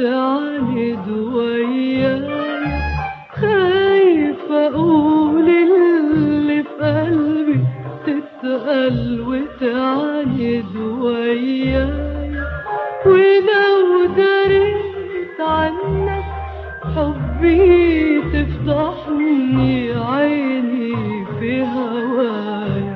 وتعاند وياي، خايفة أقول اللي في قلبي تتقل وتعاند وياي، ولو دريت عنك حبي تفضحني عيني في هوايا.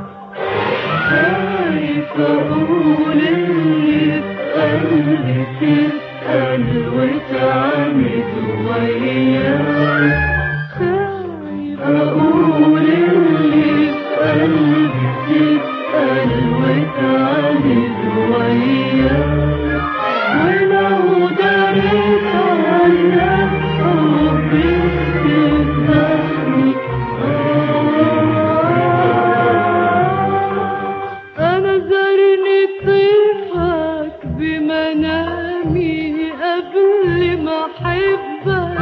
خايفة أقول اللي في قلبي تتقل وتعاند وياي، خايفة أقول اللي في قلبي تتقل وتعاند وياي، ولو دريت عنك حبي تفضحني. أنا زارني طيفك بمنامي قبل ما أحبك،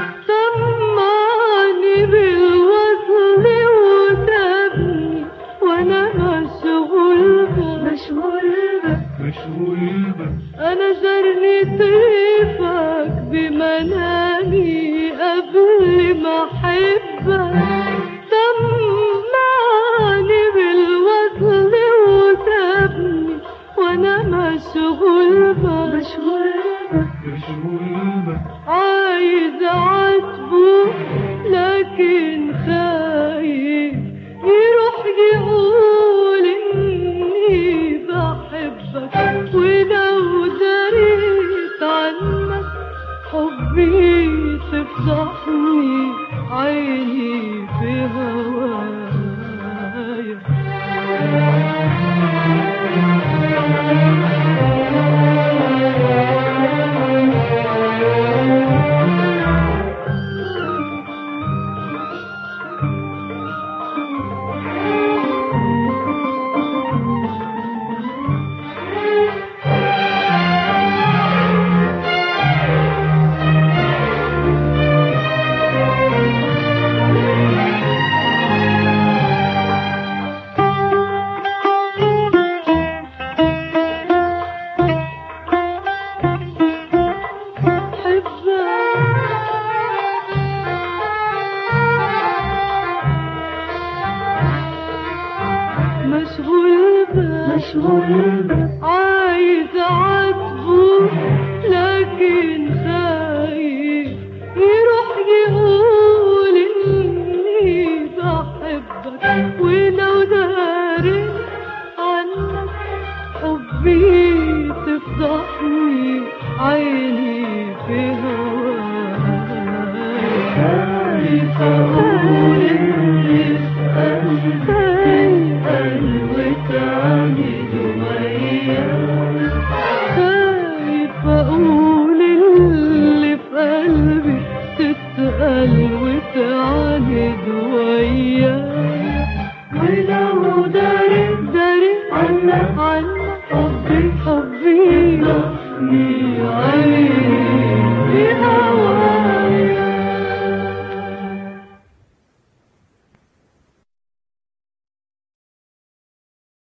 طمعني بالوصل وسابني وأنا مشغول بك. أنا زارني طيفك بمنامي قبل ما أحبك، طمعني بالوصل وسابني وأنا مشغول بك. عايز أعاتبه لكن خايف يروح يقول إني بحبك، ولو دريت عنك حبي تفضحني عيني في هوايا. مشغول بك، عايز أعاتبه لكن خايف يروح يقول إني بحبك، ولو دارت عنك حبي تفضحني عيني في هوايا. خايفة أقول اللي في قلبي وتعاند وياي، خايفة أقول اللي في قلبي تتقل وتعاند وياي، ولو دريت عنك